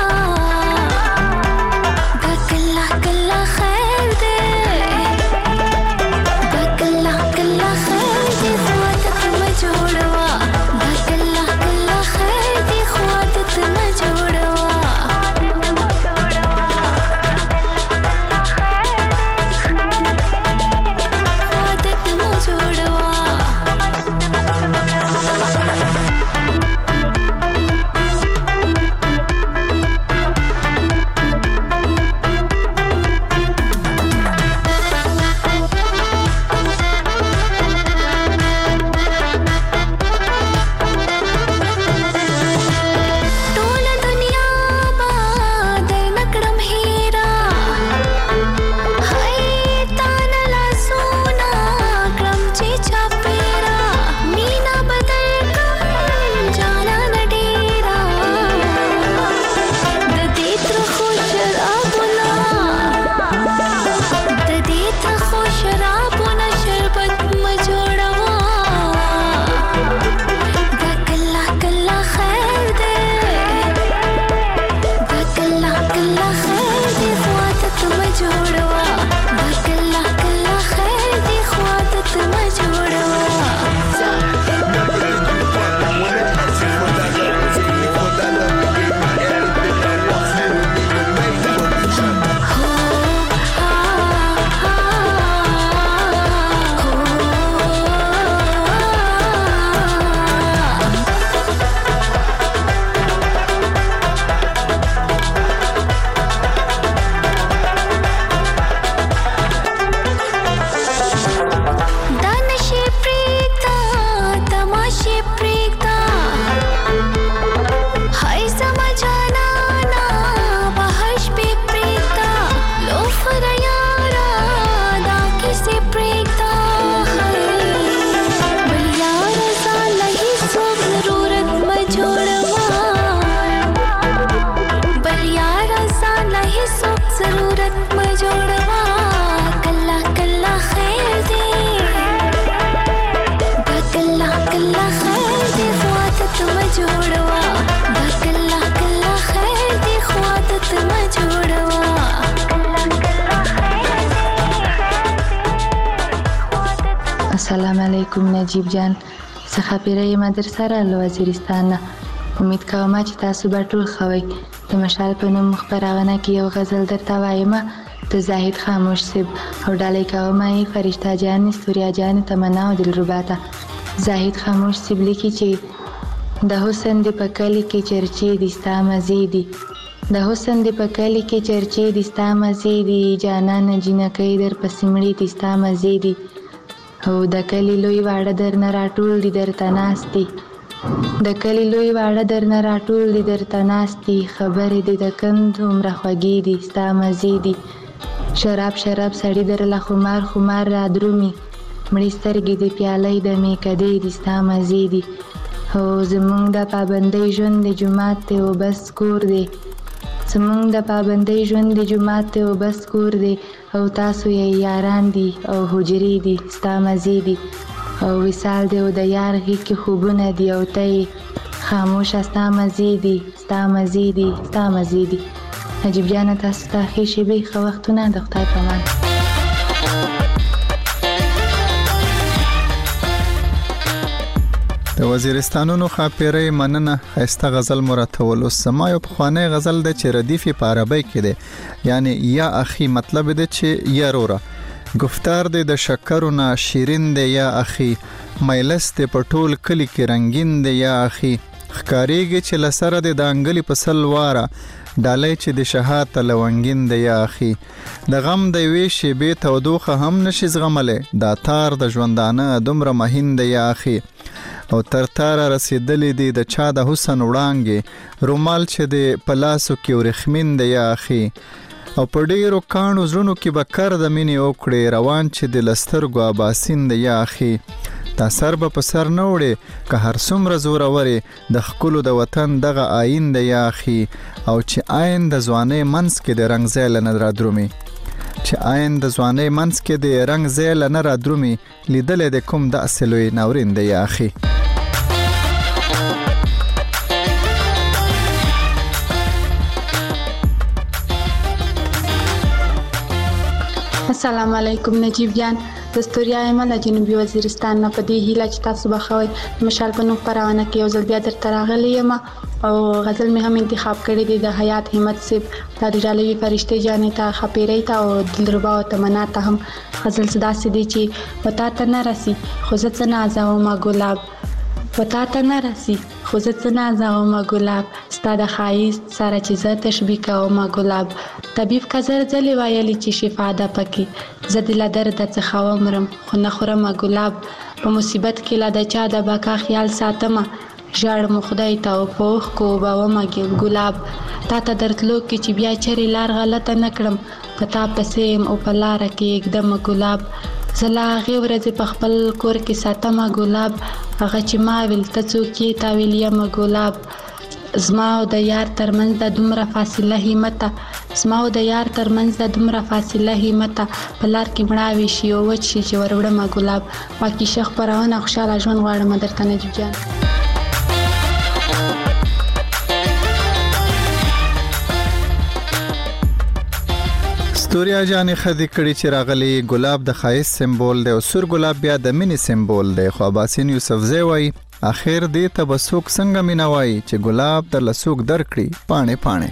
السلام علیکم نجیب جان، څخه پیری مدرسه را له وزیرستان نه. امید کوم چې تاسو به ټول ښه وئ. د مشال په نوم خپرونه کې یو غزل درته وایم د زاهد خاموش صاحب او ډالۍ کوم یې فرشته جان، ستوریا جان، تمنا او دلربا ته. زاهد خاموش صاحب لیکي چې د حسن د په کلي کې چرچې دي ستا مزې دي، د حسن د په کلي کې چرچې دي ستا مزې دي، جانانه جینکۍ در پسې مړې دي ستا مزې دي، او د کلي لوی واړه درنه راټول دي درته ناست دي، د کلي لوی واړه درنه راټول دي درته ناست دي، خبرې دې د کند هومره خوږې دي ستا مزې دي، شراب شراب سړي درله خمار خمار را درومي، مړې سترګې د پیالۍ د میکدې دي ستا مزې دي، او زمونږ د پابندۍ ژوند د جومات دی او بس کور دی، زمونږ د پابندۍ ژوند د جومات دی او بس کور دی، او تاسو یې یاران دي او حجرې دي ستا مزې دي، او وصال دی او د یار غېږ کې خوبونه دي، او ته یې خاموشه ستا مزې دي ستا مزې دي ستا مزې دي. نجیب جانه تاسو ته ښې شېبې ښه وختونه، د خدای په امان. د وزیرستانونو خاپیرۍ مننه. ښایسته غزل مو راته ولوست. زما یو پخوانی غزل دی چې ردیف یې په عربۍ کې دی، یعنی یا اخی، مطلب دی چې یا روره، گفتار دی د شکرو نه شیرین دی یا اخی، مجلس دی په ټول کلي کې رنګین دی یا اخی، ښکاریږي چې له سره دی د انګلي په سلواره، ډالۍ چې د شهاته لونګین دی یا اخی، د غم د یوې شیبې تودوخه هم نشي زغملی، دا تار د ژوندانه دومره مهین دی یا اخی، او تر تاره رسیدلی دی د چا د حسن وړانګې، رومال چې دی په لاسو کې ورخمین دی یا اخی، او په ډیرو کاڼو زړونو کې به کر د مینې وکړې، روان چې د لسترګو اباسین دی یا اخی، تا سر به په سر نه وړې که هر څومره زورورې، د ښکلو د وطن دغه آیین دی یا اخی، او چې آین د ځوانۍ منځ کې د رنګ ځای له نه رادرومي، چې آین د ځوانۍ منځ کې د رنګ ځای له نه رادرومي، لیدلی د کوم داسې لوی ناورین دی یا اخی. السلام علیکم نجیب جان، د ستوریا یم له جنوبي وزیرستان نه. په دې هیله چې تاسو به ښه وئ. د مشال په نوم خپرونه کې یو ځل بیا درته راغلی یم او غزل مې هم انتخاب کړی دی د حیات همت صاحب، دا د ډالۍ فرشتې جانې ته، خپیرۍ ته او دلربا او تمنا ته هم. غزل داسې دی چې وتا ته نه رسي خو زه څه نازومه ګلاب، وتا ته نه رسي خو زه څه نازومه ګلاب، ستا د ښایست سره چې زه تشبیه کومه ګلاب، طبیب که زر ځلې ویلي چې شفا ده پکې، زه د له درده څخه ومرم خو نه خورمه ګلاب، په مصیبت کې له د چا د بقا خیال ساتمه، ژاړم خدای ته او په اوښکو اوبومه ګلاب، تا ته درتلو کې چې بیا چرې لار غلطه نه کړم، په تا پسې یم او په لاره کې ږدمه ګلاب، زه لا هغې ورځې په خپل کور کې ساتمه ګلاب، هغه چې ما ویل ته څوک یې تا ویل یمه ګلاب، زما او د یار ترمنځ د دومره فاصله همته، زما او د یار ترمنځ د دومره فاصله همته، په لار کې مړاوي شي او وچ شي چې ور وړمه ګلاب. واقعي ښه خپرونه، خوشحاله ژوند غواړم درته نجیب جان. ستوریا جانې خدي کړي چې راغلی ګلاب د ښایست سمبول دی او سور ګلاب بیا د مینې سمبول دی، خو اباسین یوسفزی وایي اخر دې ته به څوک څنګه مینه وایي چې ګلاب درله څوک درکړي پاڼې پاڼې.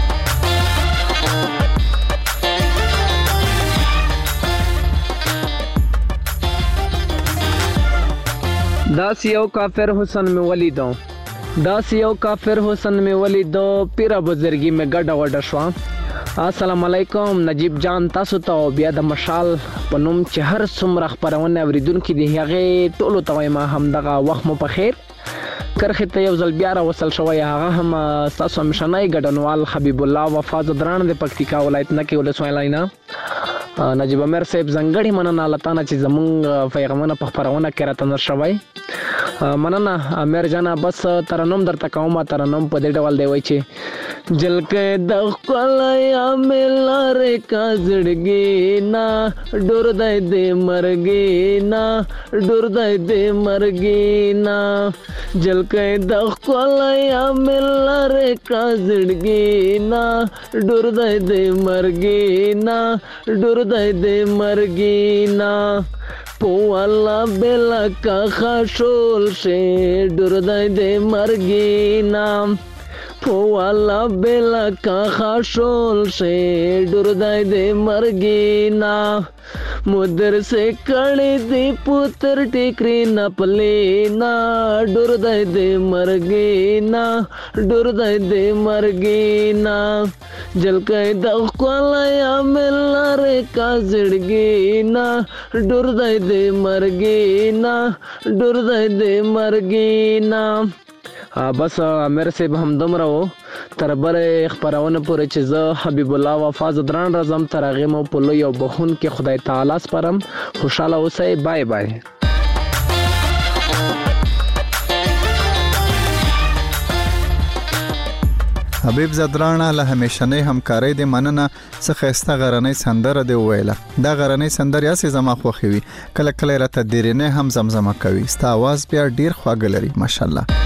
داس یو کافر حسن می ولیدو داس یو کافر حسن می ولیدو پیرا بزرگی می ګډه وډه شو. السلام علیکم نجیب جان، تاسو ته بیا د مشال په نوم چې هر څومره خپرونه اوریدونکي دي هغې ټولو ته وایم همدغه وخت مو په خیر. کرښې ته یو ځل بیا راوصل شوی، هغه هم ستاسو همیشنی ګډنوال حبیب الله وفا زدران د پکتیکا ولایت نکې ولسوالۍ نه. نجیب امیر صاحب ځانګړې مننه له تا نه چې زمونږ پیغامونه په خپرونه کې راته نر شوی. مننه امیر جانه. بس ترنم درته کوم. ترنم په دې ډول دی وایي چې جلکې د ښکلیا مې لارې کا زړګي نه ډور دی دې مرګي نه ډور دی دې مرګي نه جلکې د ښکلیا مې لارې کا زړګي نه ډور دی دې مرګي نه ډور دی دې مرګي نه پوالا بلا کا خاشول شه ډردای د مرګینا پوالا بلا کا خاشول شه ډردای د مرګینا مدر سے کړي دی پوتر ټیکری نه پلینا ډردای د مرګینا ډردای د مرګینا جلکای د خپلیا ملاره کا زړګینا ډردای د مرګینا ډردای د مرګینا بس امیر صاحب هم دومره و تر بره خپرونه پورې چې زه حبیب الله وفا زدران راځم تر هغې مو په لوی او بخونکي خدای تعالی سپارم خوشحاله اوسئ بای بای حبیب زدرانه له همیشنۍ همکارۍ د مننه څه ښایسته غرنۍ سندره دی وویله دا غرنۍ سندرې هسې زما خوښې وي کله کله یې راته دیرینۍ هم زمزمه کوي ستا اواز بیا ډېر خواږه لري ماشاءالله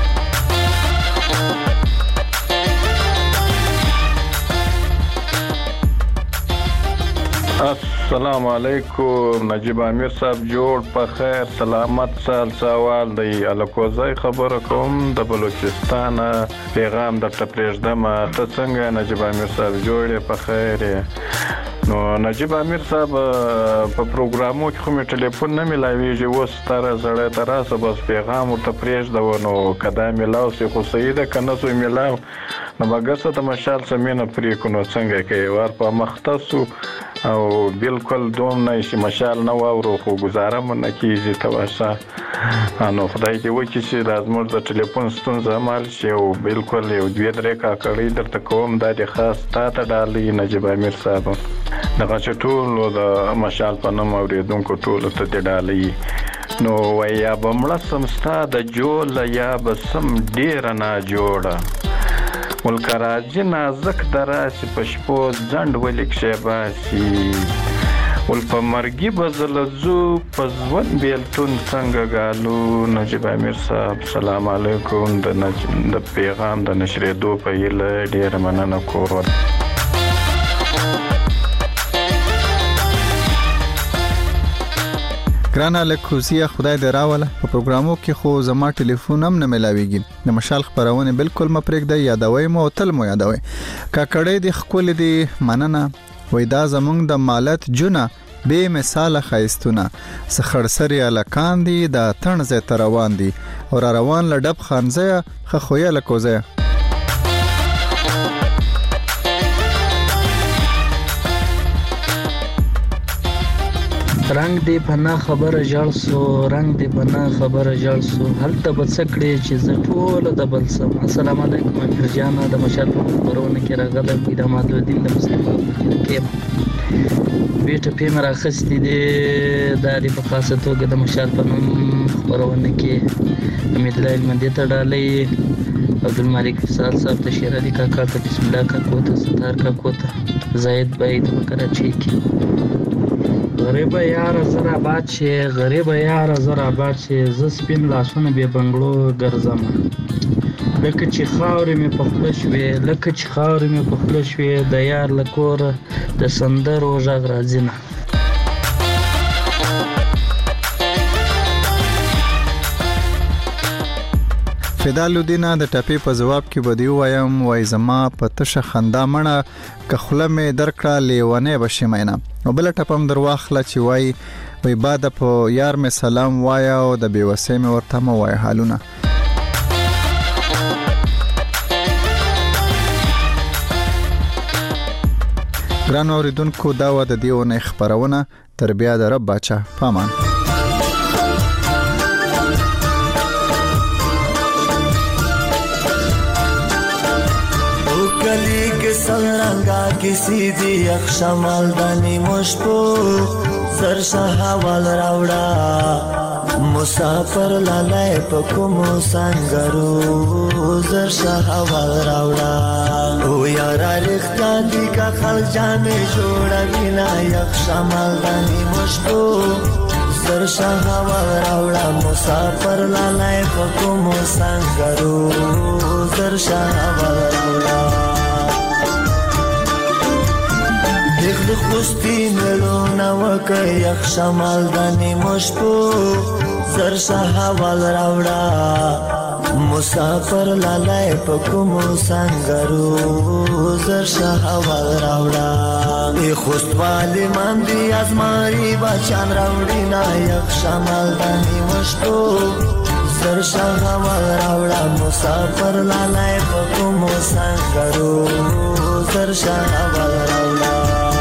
السلام علیکم نجیب امیر صاحب جوړ په خیر سلامت سال سوال دی الکوزای خبره کوم د بلوچستان پیغام د تپریږدم ته څنګه نجیب امیر صاحب جوړ په خیر نو نجیب امیر صاحب په پروګرامو کې کوم ټلیفون نه ملاویږي اوس تر زړه تراسه بس پیغام ورته پریږدو نو کدا ملاو سي خو سیده کنه سو ملاو نو بغرسه د مشال سمینه پرې کو نو څنګه کوي ور په مختصو او بالکل دوم نه شي مشال نه وورو خو گزاره مون کیږي تواسه نو خدای دې وکړي چې لازم د ټلیفون ستونزه مال شي او بالکل یو دوی درې کا کړی درته کوم د خاص تا ته ډالې نجیب امیر صاحب دغه چټول د مشال په نوم اوریدونکو ټول ته ډالې نو ویا بمړه سمستا د جول یا بسم ډیر نه جوړه ولکراجی نازک دراسی پشپو زند ولیک شباسی ول په مرګي بزلزو پزون بیلتون څنګه غالو نجیب امیر صاحب سلام علیکم د د پیغام د نشرې دو په یله ډیر مننه کوم ګرانه لکوزیه خدای دې راوله په پروګرامو کې خو زما ټلیفون هم نه ملاويږي د مشال خبرونه بالکل مپرېږدئ یادوي مو تل مو یادوي کاکړې د خپل دي مننه وای دا زمونږ د مالت جونه به مثال خایستونه سخړسری الکان دي د تن زه تر روان دي او روان لډب خانزه خخویا لکوزه رنگ دی پنا خبره جړ سو رنگ دی پنا خبره جړ سو هلته بڅکړې چې ز ټول د بل سم السلام علیکم امیر جان د مشال په خبرونه کې راغله پیدا مادلدین د مصطفی کې بیٹه پیم راخستی دی د دې په خاصه توګه د مشال په خبرونه کې امید لایل مندې ته ډالې عبدالمالک فساد صاحب ته شیر علي کاکا ته بسم الله کاکو ته ستار کاکو ته زاید بای ته کراچۍ کې غریب یار زرا باد شي غریب یار زرا باد شي ز سپین لاسونه به بنگلو ګرځم لکه چې خاورې مې په خپل شوې لکه چې خاورې مې په خپل شوې د یار لکور د سندرو غږ راځي نه فدالودینا د ټپی په جواب کې بدی وایم وای زما په تشه خندا مړه کخله مې درکړه لیونه بشمینا او بل ټپم درواخله چې وای وای بعد په یار مې سلام وایا او د بیوسې مې ورته مو وای حالونه ګران اوریدونکو دا و د دیونه خبرونه تربیه د رب بچا پامان गली के संरंगा किसी दी अक्षमाल दानी मुश्पो सरसा हवाल रावड़ा मुसाफर लालाय पको मुसंगरू सरसा हवाल रावड़ा ओ यारा रिख्ता दी का खल जाने जोड़ा बिना अक्षमाल दानी मुश्पो सरसा हवाल रावड़ा मुसाफर लालाय पको मुसंगरू सरसा हवाल रावड़ा دغ د خوستي ملونه وکه یخ شمال د نیمو شپو زر شهوال راوړه مسافر لالای په کومو سنگرو زر شهوال راوړه ای خوستوالی من دی ازماری بچان راوړي نه یخ شمال د نیمو شپو زر شهوال راوړه مسافر لالای په کومو سنگرو زر شهوال راوړه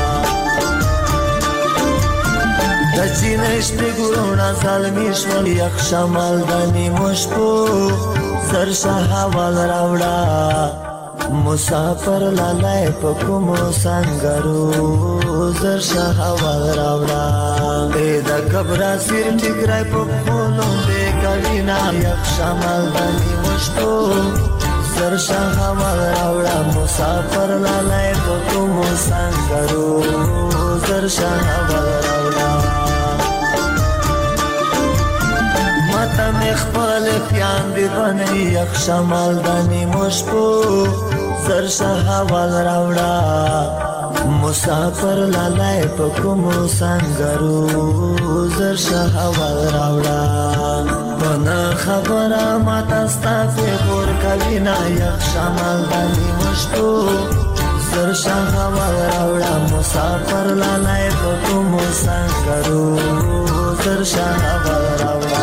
د چینش په ګورونه سالمی شول یخ شمال د نیمو شپو زر شهوال راوړه مسافر لالای په کومو سنگرو زر شهوال راوړه د کبره سیر ټیکرای په خولو دې کلینا یخ شمال د نیمو شپو زر شهوال راوړه مسافر لالای په کومو سنگرو زر شهوال راوړه ماته مې خپل پیان دی بنې یخ شمال د نیمو شپو زر شهوال راوړه مسافر لالای په کومو سنگرو زر شهوال راوړه بنا خبره ماته ستا فکر کوي نه یخ شمال د نیمو شپو زر شهوال راوړه مسافر لالای په کومو سنگرو زر شهوال راوړه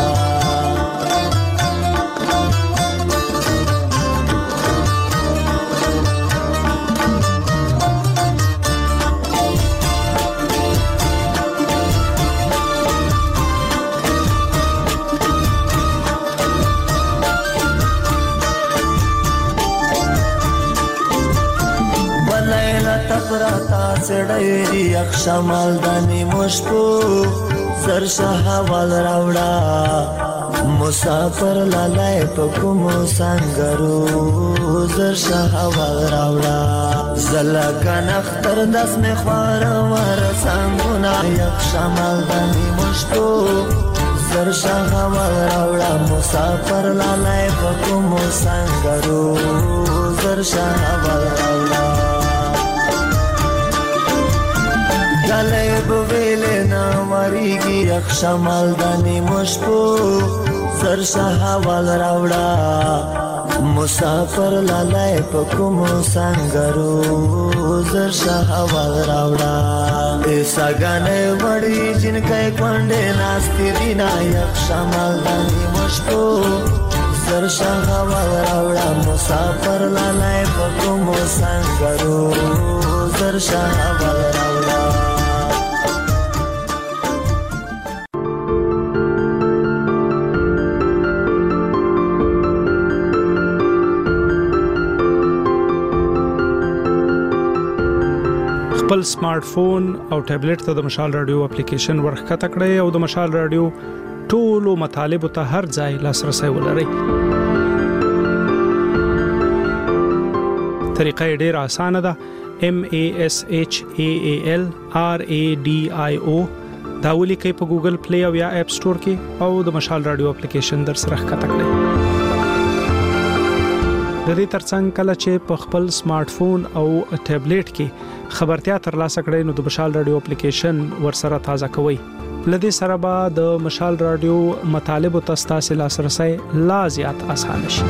تپراتا سړی یخ شمال د نیمو شپو زر شهوال راوړه مسافر لالای په کومو سنگرو زر شهوال راوړه زلکه نختر دس می خوار ور سنگونه یخ شمال د نیمو شپو زر شهوال راوړه مسافر لالای په کومو سنگرو زر شهوال راوړه گلای بویل نامریگی یک شمال دانی مشپو زر شهوال راوڑا مسافر لالای پا کمو سنگرو زر شهوال راوڑا ایسا گانے وڑی جن کئی کنڈے ناستی دینا یک شمال دانی مشپو زر شهوال راوڑا مسافر لالای پا کمو سنگرو زر شهوال راوڑا خپل سمارټ فون او ټابلیټ ته د مشال رادیو اپلیکیشن ورخکته کړئ او د مشال رادیو ټولو مطالبه ته هر ځای لاسرسي ولرئ. طریقه ډیره اسانه ده. M A S H A A L R A D I O دا ولیکئ په ګوګل پلی او یا اپ سٹور کې او د مشال رادیو اپلیکیشن در سره ښکته کړئ. د دې ترڅنګ کله چې په خپل سمارټ فون او ټابلیټ کې خبرتیا ترلاسه کړئ نو د مشال رادیو اپلیکیشن ورسره تازه کوئ. لدې سره به د مشال رادیو مطالبه تاسو لاسرسي لا زیات آسان شي.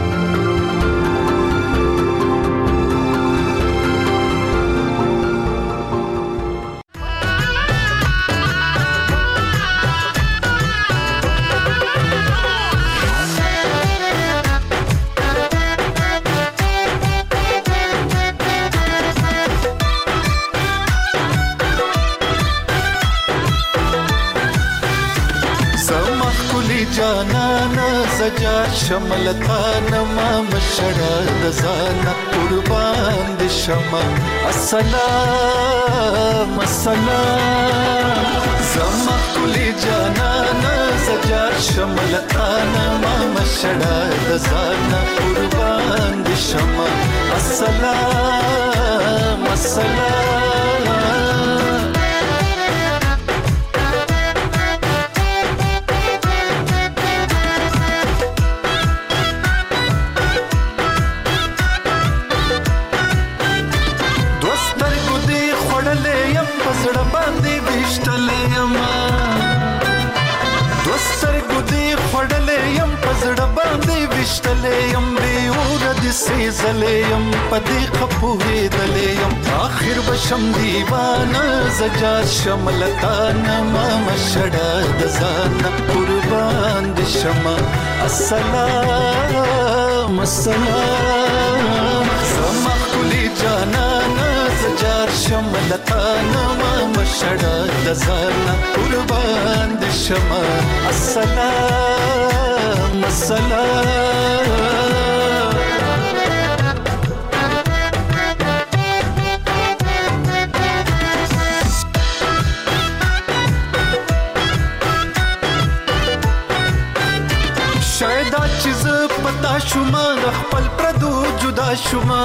شملتان ما مشړه د ځان قربان دي شمع السلام السلام زما کلی جانان سجاد شملتان ما مشړه د ځان قربان دي شمع السلام السلام زلیم پدې خپوهې دلیم آخر بشم دیوانه زجا شملتان ما مشړه د ځان قربان د شمه السلام السلام زما کلی جانانه زجا شملتان ما مشړه د ځان قربان د شمه السلام السلام شاید چیز پتا شوما د خپل پردو جدا شوما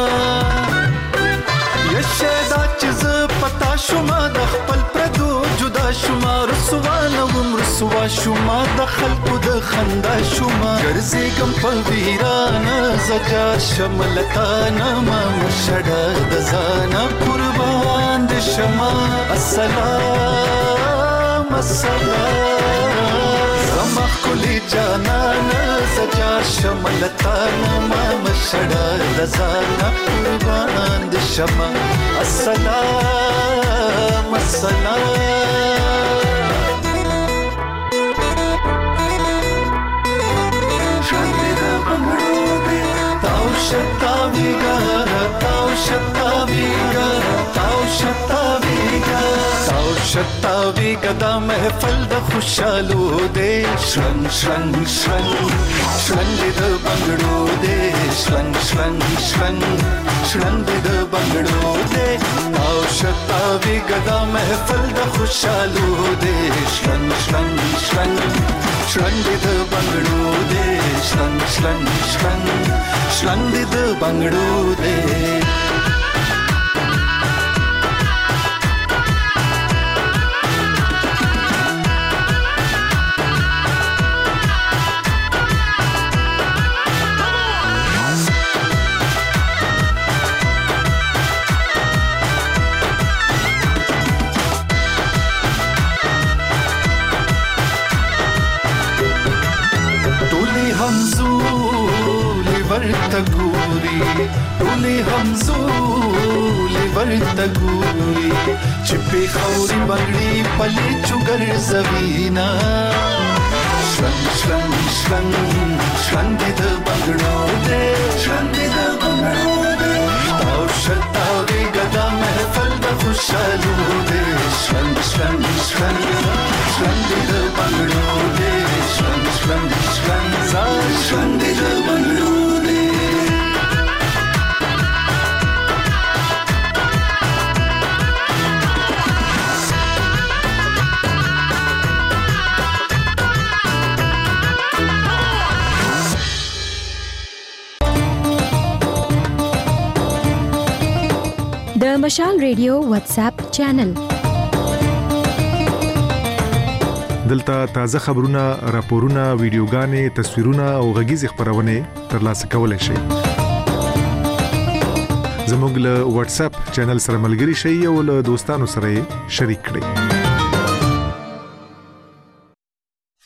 یا شاید چیز پتا شوما د خپل پردو جدا شوما رسوا نوم رسوا شوما د خلکو د خندا شوما ګرځېږم په ویرانه زجا شملتانه ما مشړه د ځانه قربان د شمه السلام السلام زما کلی جانانه زجا شملتانه ما مشړه د ځانه قربان د شمه السلام السلام شتاویگا تاو شتاویگا تاو شتاویگا تاو شتاویگا دا محفل د خوشالو دے شرنگ شرنگ شرنگ شرنگ د بنگړو دے شرنگ شرنگ شرنگ شرنگ د بنگړو دے تاو شتاویگا دا محفل د خوشالو دے شرنگ شرنگ شرنگ شرنگ د بنگړو دے شرنگ شرنگ شرنگ شرنگ د بنگړو دے ورته ګوري ټولې همزولې ورته ګوري چې په خوري بنگړي پلي چوګر زوینا شرنګ شرنګ شرنګ شرنګ د بنگړو دې شرنګ د بنگړو دې او شتاوي ګدا محفل د خوشالو دې شرنګ شرنګ شرنګ شرنګ د بنگړو دې شرنګ شرنګ شرنګ شرنګ د بنگړو د مشال ریډیو واتس اپ چینل دلته تازه خبرونه، راپورونه، ویډیوګانې، تصویرونه او غږیز خبرونه ترلاسه کولای شئ. زموږ له واتس اپ چینل سره ملګري شئ او له دوستانو سره شریک کړئ.